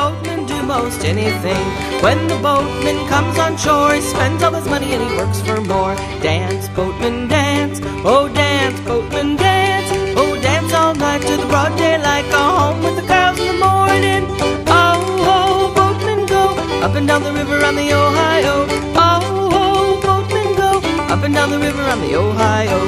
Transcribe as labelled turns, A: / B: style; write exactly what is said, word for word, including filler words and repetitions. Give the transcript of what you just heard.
A: boatman do most anything. When the boatman comes on shore, he spends all his money and he works for more. Dance, boatman, dance, oh dance, boatman, dance, oh dance all night to the broad daylight. Go home with the cows in the morning. Oh, oh, boatman go up and down the river on the Ohio. Oh, oh, boatman go up and down the river on the Ohio.